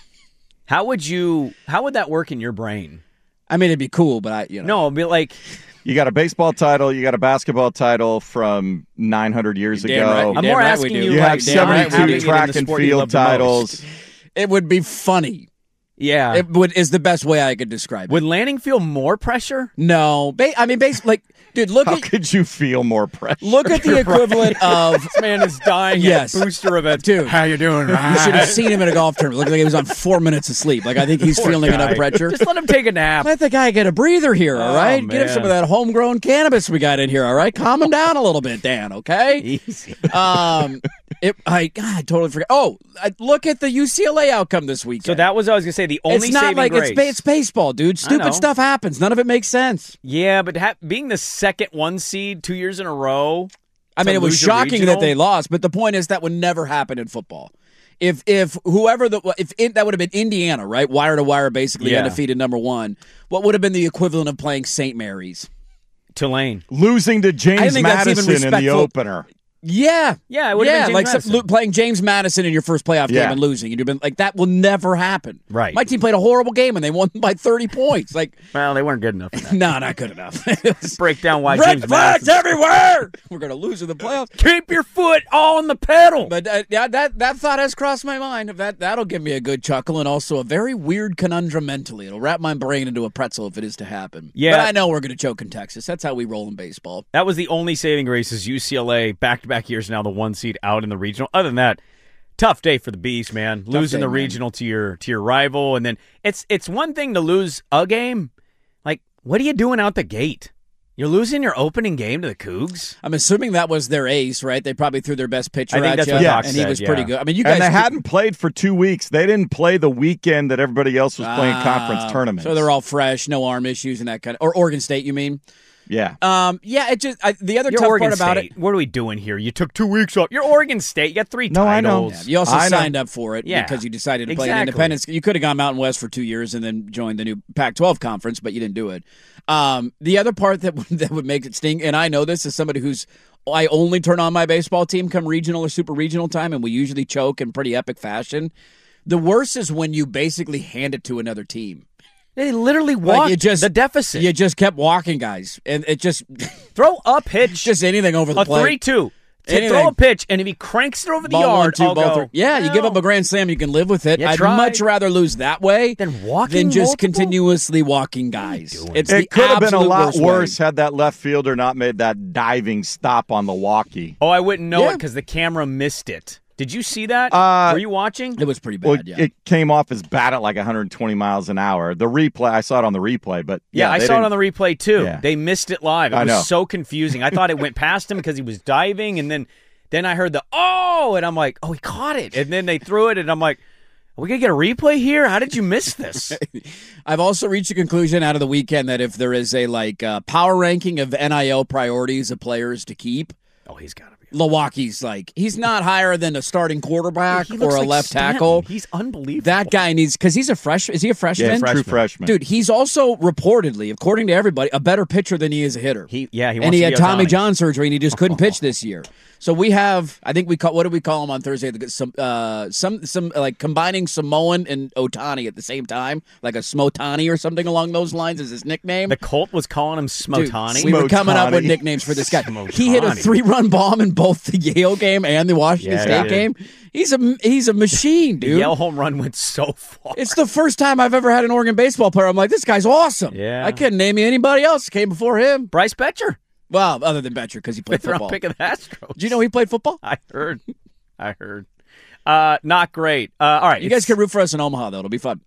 How would you? How would that work in your brain? I mean, it'd be cool, but I, you know. No, it'd be like You got a baseball title, you got a basketball title from nine hundred years You're damn ago. right. You're I'm damn more right we asking do. you, You like, have damn right we seventy-two do. doing it in track the and sport you field love the most. titles. It would be funny. Yeah. It would is the best way I could describe it. Would Lanning feel more pressure? No, ba- I mean, basically, like, dude, look How at could you feel more pressure? look at the equivalent of This man is dying Yes. at booster events. Dude. How you doing? you should have seen him in a golf tournament. Looked like he was on four minutes of sleep. Like I think he's Poor feeling guy. enough pressure. Just let him take a nap. Let the guy get a breather here, all Oh, right? Get him man. some of that homegrown cannabis we got in here, all right? Calm him down a little bit, Dan, okay? Easy. Um, it, I, God, I totally forgot. Oh, I, look at the U C L A outcome this weekend. So that was I was gonna say the only it's not saving like grace. it's, ba- it's baseball, dude. know. Stupid stuff happens. None of it makes sense. Yeah, but ha- being the second one seed two years in a row. I to mean, it was lose your shocking regional- that they lost, but the point is that would never happen in football. If if whoever the if it, that would have been Indiana, right, wire to wire, basically Yeah. undefeated number one. What would have been the equivalent of playing Saint Mary's? Tulane. Losing to I James think that's even Madison in the respectful. opener. Yeah, Yeah, it would have yeah, been James like some- Madison. lo- playing James Madison in your first playoff game Yeah. and losing. You'd have been like that will never happen. Right. My team played a horrible game and they won by thirty points. Like, Well, they weren't good enough. For that. no, not good enough. It was Break down why red James flags Madison. everywhere. We're gonna lose in the playoffs. Keep your foot on the pedal. But uh, yeah, that that thought has crossed my mind. That that'll give me a good chuckle and also a very weird conundrum mentally. It'll wrap my brain into a pretzel if it is to happen. Yeah. but I know we're going to choke in Texas. That's how we roll in baseball. That was the only saving grace is U C L A back-to-back years now, the one seed out in the regional. Other than that, tough day for the Beast, man. Losing day, the man. regional to your to your rival, and then it's it's one thing to lose a game. Like, what are you doing out the gate? You're losing your opening game to the Cougs. I'm assuming that was their ace, right? They probably threw their best pitcher I think at that's you, what Doc and he said, was yeah. pretty good. I mean, you guys And they did- hadn't played for two weeks. They didn't play the weekend that everybody else was playing Ah, conference tournaments. so they're all fresh, no arm issues and that kind of. Or Oregon State, you mean? yeah. Um, yeah. It just I, the other You're tough Oregon part about State. it. What are we doing here? You took two weeks off. You're Oregon State. You got three No, I know. titles. Yeah, you also I know. signed up for it Yeah, because you decided to play in exactly. independence. You could have gone Mountain West for two years and then joined the new Pac twelve conference, but you didn't do it. Um, the other part that would, that would make it sting, and I know this as somebody who's I only turn on my baseball team come regional or super regional time, and we usually choke in pretty epic fashion. The worst is when you basically hand it to another team. They literally Like, walked you just the deficit. You just kept walking, guys, and it just Throw a pitch, just anything over the a plate. three-two. To Anything. throw a pitch, and if he cranks it over the Ball one, yard, two, I'll ball go, three. Yeah, you give up a grand slam, you can live with it. You I'd tried. much rather lose that way Than walking than just multiple? continuously walking guys. It's the It could have been a absolute lot worst worse way. had that left fielder not made that diving stop on the walkie. Oh, I wouldn't know it Yeah. because the camera missed it. Did you see that? Uh, Were you watching? It was pretty bad. Well, yeah. it came off his bat at like one hundred twenty miles an hour. The replay, I saw it on the replay, but Yeah, yeah, I they saw it didn't- on the replay too. Yeah. They missed it live. It I was know. so confusing. I thought it went past him because he was diving, and then then I heard the oh, and I'm like, oh, he caught it. And then they threw it, and I'm like, are we gonna get a replay here? How did you miss this? I've also reached a conclusion out of the weekend that if there is a like uh, power ranking of N I L priorities of players to keep, oh, he's got to be. Milwaukee's like he's not higher than a starting quarterback He or looks a like left Stanton. tackle. He's unbelievable. That guy needs because he's a freshman. Is he a freshman? Yeah, true freshman. freshman. Dude, he's also reportedly, according to everybody, a better pitcher than he is a hitter. He yeah he wants and he to had be Tommy Ohtani. John surgery, and he just couldn't pitch this year. So we have, I think we call, what did we call him on Thursday? The- Some, uh, some, some like combining Samoan and Otani at the same time, like a Smotani or something along those lines is his nickname. The Colt was calling him Dude, Smotani. we were coming up with Smotani. nicknames for this guy. Smotani. He hit a three-run bomb in both the Yale game and the Washington Yeah, State he game. He's a he's a machine, the dude. Yale home run went so far. It's the first time I've ever had an Oregon baseball player. I'm like, this guy's awesome. Yeah. I couldn't name you anybody else that came before him. Bryce Betcher, Well, other than Betcher because he played fifth round football. pick of the Astros. Did you know he played football? I heard. I heard. Uh, not great. Uh, all right, You guys it's- can root for us in Omaha, though. It'll be fun.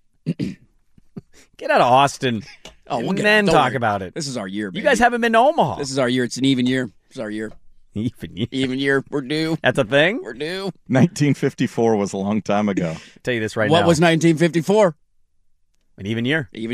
get out of Austin. Oh, we'll and get then out. Don't talk worry. about it. This is our year, baby. You guys haven't been to Omaha. This is our year. It's an even year. This is our year. Even you. Even year. We're due. That's a thing. We're due. nineteen fifty-four was a long time ago. I'll tell you this right what now. was nineteen fifty-four? an even year? Even year.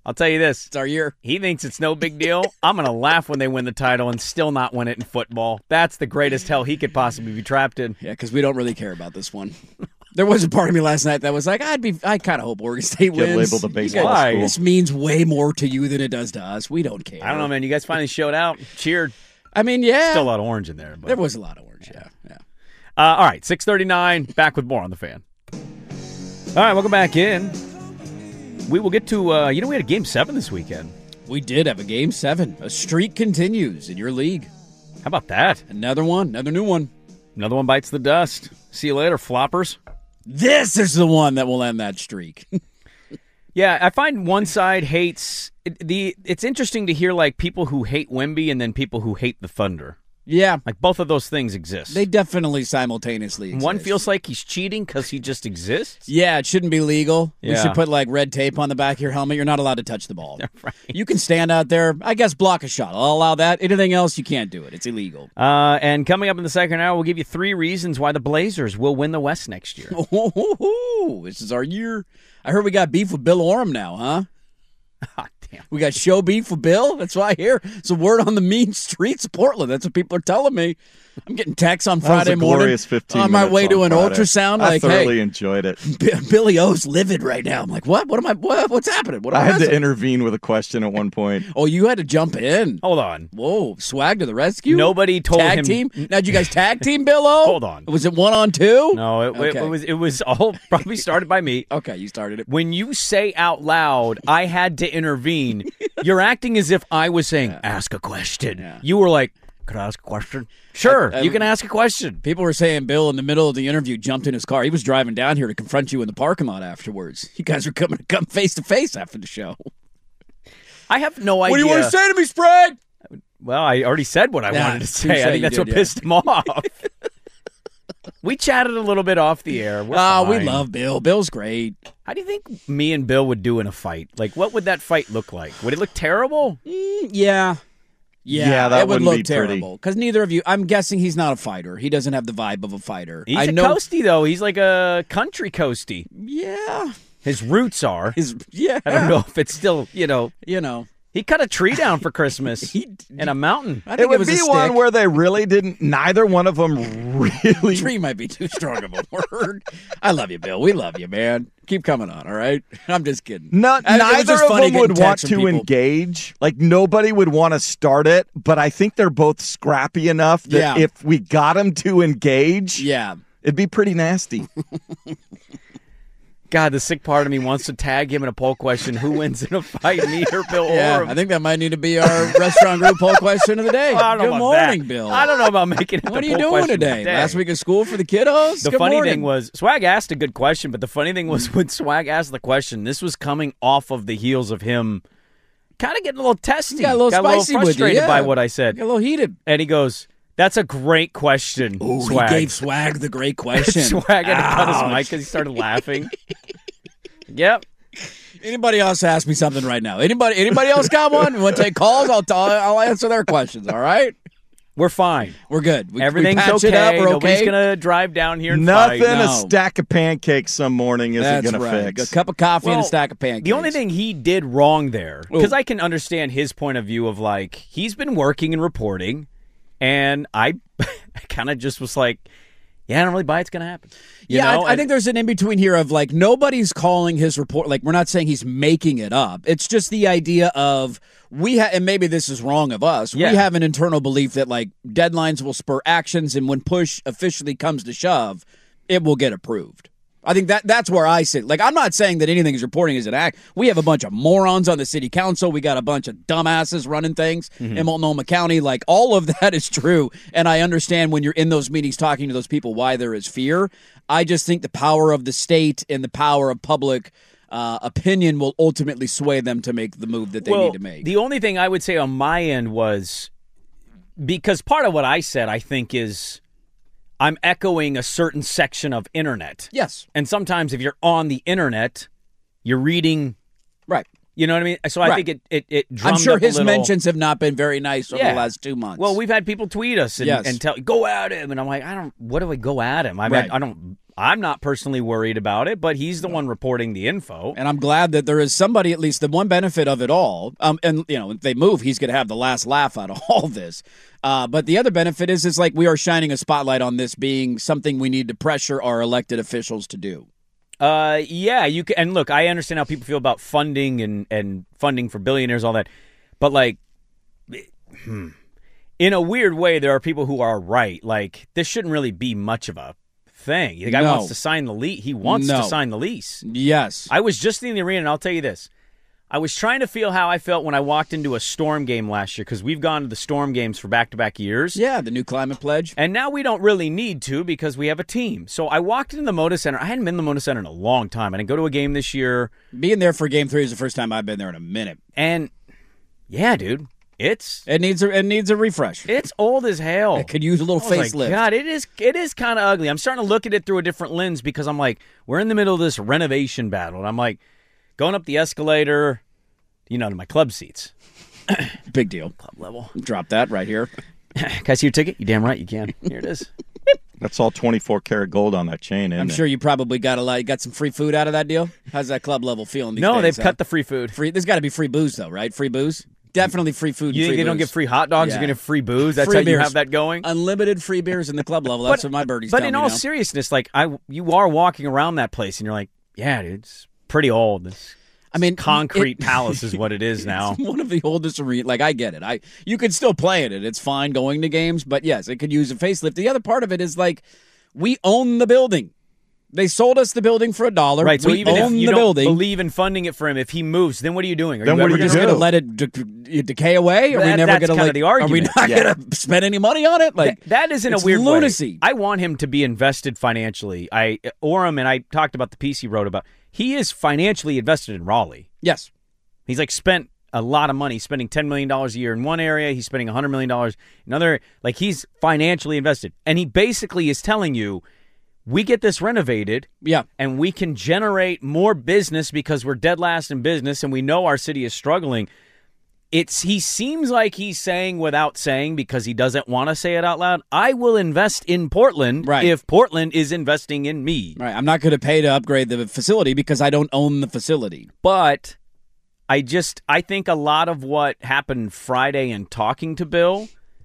I'll tell you this. It's our year. He thinks it's no big deal. I'm going to laugh when they win the title and still not win it in football. That's the greatest hell he could possibly be trapped in. Yeah, because we don't really care about this one. There was a part of me last night that was like, I'd be, I kind of hope Oregon State Get wins. labeled a baseball Why? school. This means way more to you than it does to us. We don't care. I don't know, man. You guys finally showed out. Cheered. I mean, yeah. Still a lot of orange in there. But. There was a lot of orange, yeah. yeah. Uh, all right, six thirty-nine, back with more on The Fan. All right, welcome back in. We will get to, uh, you know, we had a game seven this weekend. We did have a game seven. A streak continues in your league. How about that? Another one, another new one. Another one bites the dust. See you later, floppers. This is the one that will end that streak. Yeah, I find one side hates it, the. It's interesting to hear like people who hate Wemby and then people who hate the Thunder. Yeah. Like both of those things exist. They definitely simultaneously exist. One feels like he's cheating because he just exists. Yeah, it shouldn't be legal. We Yeah. should put like red tape on the back of your helmet. You're not allowed to touch the ball. Right. You can stand out there, I guess, block a shot. I'll allow that. Anything else, you can't do it. It's illegal. Uh, and coming up in the second hour, we'll give you three reasons why the Blazers will win the West next year. Oh, this is our year. I heard we got beef with Bill Oram now, huh? Ah, damn. We got show beef with Bill. That's what I hear. It's a word on the mean streets of Portland. That's what people are telling me. I'm getting texts on That Friday was a morning glorious fifteen on my minutes way to on an Friday. ultrasound. I Like, thoroughly hey, enjoyed it. B- Billy O's livid right now. I'm like, what? What am I? What, what's happening? What am I had to missing? intervene with a question at one point. Oh, you had to jump in. Hold on. Whoa, swag to the rescue. Nobody told tag him. team. Now, did you guys tag team Bill O? Hold on. Was it one on two? No, it, it, Okay. it was it was all probably started by me. Okay, you started it. When you say out loud, I had to intervene, you're acting as if I was saying, ask a question. Yeah. You were like, could I ask a question? Sure, I- I- you can ask a question. People were saying Bill, in the middle of the interview, jumped in his car. He was driving down here to confront you in the parking lot afterwards. You guys were coming to come face to face after the show. I have no idea. What do you want to say to me, Sprague? Well, I already said what I Yeah, wanted to say. touche, I think you that's did, what yeah. pissed him off. We chatted a little bit off the air. We're Ah, we fine. love Bill. Bill's great. How do you think me and Bill would do in a fight? Like, what would that fight look like? Would it look terrible? Mm, yeah. Yeah, Yeah, that it would wouldn't look be pretty. terrible. Because neither of you, I'm guessing he's not a fighter. He doesn't have the vibe of a fighter. He's I a know. coastie, though. He's like a country coastie. Yeah. His roots are. His, yeah. I don't know if it's still, you know, You know. he cut a tree down for Christmas He- in a mountain. I It think it, would was be a one stick. where they really didn't. Neither one of them really. Tree might be too strong of a word. I love you, Bill. We love you, man. Keep coming on, all right? I'm just kidding. No, I- it was neither just of funny them would getting want texts to from people. engage. Like nobody would want to start it, but I think they're both scrappy enough that Yeah. if we got them to engage, Yeah. it'd be pretty nasty. God, the sick part of me wants to tag him in a poll question. Who wins in a fight, me or Bill Yeah, Oram? I think that might need to be our restaurant group poll question of the day. I don't know Good about morning, that. Bill. I don't know about making it. What the are you poll doing question today? day. Last week of school for the kiddos? The Good funny morning. thing was, Swag asked a good question, but the funny thing was when Swag asked the question, this was coming off of the heels of him kind of getting a little testy. got a little spicy with you, frustrated yeah. by what I said. Got a little heated. And he goes, that's a great question, Ooh, Swag. he gave Swag the great question. Swag had to cut his Ouch. mic because he started laughing. Yep. Anybody else ask me something right now? Anybody Anybody else got one? You want to take calls? I'll, t- I'll answer their questions, all right? We're fine. We're good. We, Everything's we patch okay. it up. We're Nobody's okay. going to drive down here and Nothing fight. a No. stack of pancakes some morning isn't That's going to right. fix. A cup of coffee and Well, a stack of pancakes. The only thing he did wrong there, because Ooh. I can understand his point of view of like, he's been working and reporting, and I kind of just was like, yeah, I don't really buy it's going to happen. You yeah, know? I, I And- think there's an in between here of like nobody's calling his report. Like we're not saying he's making it up. It's just the idea of we ha- and maybe this is wrong of us. Yeah. We have an internal belief that like deadlines will spur actions, and when push officially comes to shove, it will get approved. I think that that's where I sit. Like I'm not saying that anything he's reporting is an act. We have a bunch of morons on the city council. We got a bunch of dumbasses running things Mm-hmm. in Multnomah County. Like all of that is true, and I understand when you're in those meetings talking to those people why there is fear. I just think the power of the state and the power of public uh, opinion will ultimately sway them to make the move that they well, need to make. The only thing I would say on my end was because part of what I said, I think, is I'm echoing a certain section of internet. yes, And sometimes if you're on the internet, you're reading right. You know what I mean? So I Right. think it it, it drummed I'm sure up a his little, mentions have not been very nice over Yeah. the last two months. Well, we've had people tweet us and, Yes. and tell go at him, and I'm like, I don't. What do I go at him? I mean, Right. I don't. I'm not personally worried about it, but he's the one reporting the info. And I'm glad that there is somebody, at least the one benefit of it all. Um, and, you know, if they move, he's going to have the last laugh out of all this. Uh, but the other benefit is, is like we are shining a spotlight on this being something we need to pressure our elected officials to do. Uh, yeah, you can. And look, I understand how people feel about funding and, and funding for billionaires, all that. But, like, hmm, in a weird way, there are people who are right. Like, this shouldn't really be much of a thing. The guy No. wants to sign the lease. He wants No. to sign the lease. Yes. I was just in the arena, and I'll tell you this. I was trying to feel how I felt when I walked into a Storm game last year, because we've gone to the Storm games for back-to-back years. Yeah, the new climate pledge. And now we don't really need to because we have a team. So I walked into the Moda Center. I hadn't been in the Moda Center in a long time. I didn't go to a game this year. Being there for game three is the first time I've been there in a minute. And, yeah, dude, it's It needs a, it needs a refresh. it's old as hell. It could use a little I was facelift. like, God, it is it is kind of ugly. I'm starting to look at it through a different lens because I'm like, we're in the middle of this renovation battle. And I'm like, going up the escalator, you know, to my club seats. Big deal. Club level. Drop that right here. Can I see your ticket? You damn right you can. Here it is. That's all twenty-four karat gold on that chain, isn't I'm it? sure you probably got a lot. You got some free food out of that deal. How's that club level feeling these No, days? they've huh? cut the free food. free. There's got to be free booze though, right? Free booze. Definitely free food. You and think free they don't booze. get free hot dogs? Yeah. You're going to have free booze? That's Free how you beers. have that going? Unlimited free beers in the club level. That's what my birdies But tell in me all now. seriousness, like I, you are walking around that place and you're like, yeah, dude, it's pretty old. This I mean, concrete it- palace is what it is now. It's one of the oldest arenas. Like, I get it. I You could still play in it. It's fine going to games, but yes, it could use a facelift. The other part of it is, like, we own the building. They sold us the building for a dollar. Right, so we even if own you the don't building. believe in funding it for him, if he moves, then what are you doing? Are Then you what ever do you We're just do? going to let it de- decay away? Are we That- never that's going to kinda like? the Are we argument. not Yeah. going to spend any money on it? Like Th- that is in a it's weird lunacy. way. I want him to be invested financially. I Orem and I talked about the piece he wrote about. He is financially invested in Raleigh. Yes. He's like spent a lot of money, spending ten million dollars a year in one area. He's spending one hundred million dollars in another. Like, he's financially invested. And he basically is telling you, we get this renovated Yeah. and we can generate more business because we're dead last in business and we know our city is struggling. It's he seems like he's saying without saying, because he doesn't want to say it out loud, I will invest in Portland Right. if Portland is investing in me. Right. I'm not going to pay to upgrade the facility because I don't own the facility. But I just I think a lot of what happened Friday in talking to Bill,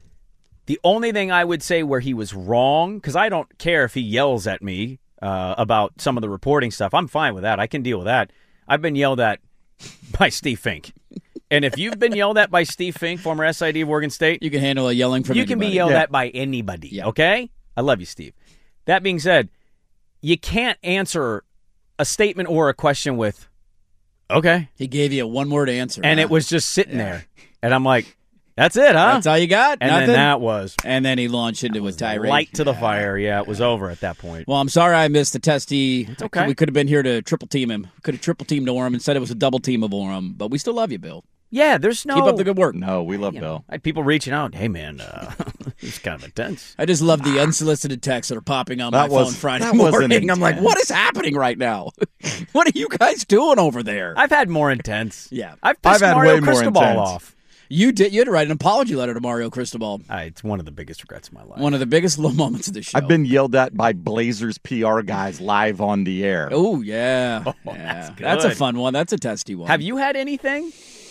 the only thing I would say where he was wrong, because I don't care if he yells at me uh, about some of the reporting stuff. I'm fine with that. I can deal with that. I've been yelled at by Steve Fink. And if you've been yelled at by Steve Fink, former S I D of Oregon State, You can handle a yelling from you can be anybody. yelled Yeah. at by anybody, Yeah. okay? I love you, Steve. That being said, you can't answer a statement or a question with, okay. He gave you a one-word answer. And huh? it was just sitting there. And I'm like, that's it, huh? That's all you got? and Nothing? then that was And then he launched into a tirade. light to the fire. Yeah, it was over at that point. Well, I'm sorry I missed the testy. It's okay. We could have been here to triple team him. Could have triple teamed Orem and said it was a double team of Orem. But we still love you, Bill. Yeah, there's no... Keep up the good work. No, we love you know, Bill. I had people reaching out. Hey, man, uh, it's kind of intense. I just love the unsolicited texts that are popping on That my was- phone Friday that wasn't morning. I'm like, intense. what is happening right now? What are you guys doing over there? I've had more intense. Yeah. I've pissed I've had Mario way more Cristobal intense. off. You did. You had to write an apology letter to Mario Cristobal. Uh, it's one of the biggest regrets of my life. One of the biggest low moments of the show. I've been yelled at by Blazers P R guys live on the air. Oh yeah, Oh, yeah. that's good. That's a fun one. That's a testy one. Have you had anything?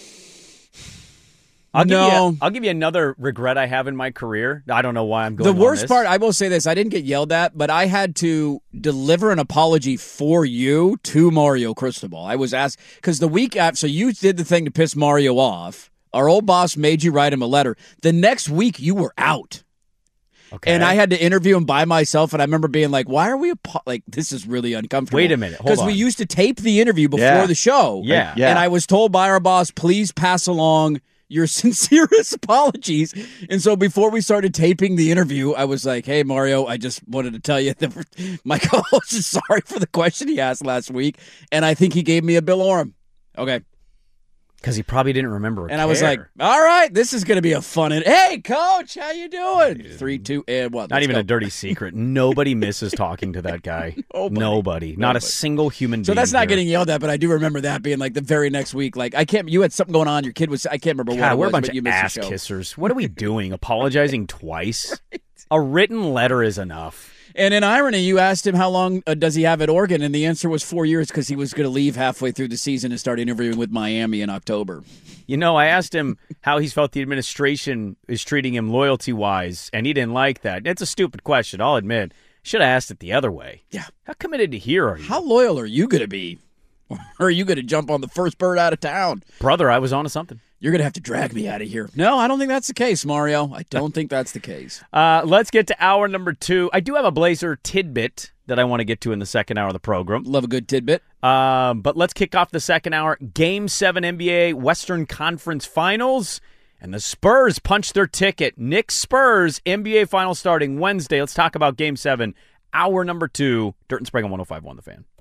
I'll No. Give you, I'll give you another regret I have in my career. I don't know why I'm going The on worst this. part, I will say this: I didn't get yelled at, but I had to deliver an apology for you to Mario Cristobal. I was asked because the week after, so you did the thing to piss Mario off. Our old boss made you write him a letter. The next week, you were out. Okay. And I had to interview him by myself, and I remember being like, "Why are we apo- like this? Is really uncomfortable." Wait a minute, hold because we on. used to tape the interview before Yeah. the show. Yeah. Yeah. and I was told by our boss, "Please pass along your sincerest apologies." And so before we started taping the interview, I was like, "Hey, Mario, I just wanted to tell you that my co-host is sorry for the question he asked last week, and I think he gave me a Bill Orem." Okay. Because he probably didn't remember. And I was like, all right, this is going to be a fun. And hey, coach, how you doing? Three, two, and what? Not even go. A dirty secret. Nobody misses talking to that guy. Nobody. Nobody. Not Nobody. a single human being. So that's not here. getting yelled at, but I do remember that being like the very next week. Like, I can't, you had something going on. Your kid was, I can't remember God, what it we're was, a bunch but you of missed ass the show. kissers. What are we doing? Apologizing twice? Right. A written letter is enough. And in irony, you asked him how long uh, does he have at Oregon, and the answer was four years because he was going to leave halfway through the season and start interviewing with Miami in October. You know, I asked him how he's felt the administration is treating him loyalty-wise, and he didn't like that. It's a stupid question, I'll admit. Should have asked it the other way. Yeah. How committed to here are you? How loyal are you going to be? Or are you going to jump on the first bird out of town? Brother, I was on to something. You're going to have to drag me out of here. No, I don't think that's the case, Mario. I don't think that's the case. Uh, let's get to hour number two. I do have a Blazer tidbit that I want to get to in the second hour of the program. Love a good tidbit. Uh, but let's kick off the second hour. Game seven N B A Western Conference Finals. And the Spurs punched their ticket. Knicks Spurs N B A Finals starting Wednesday. Let's talk about Game seven, hour number two. Dirt and Sprague on one oh five point one The Fan.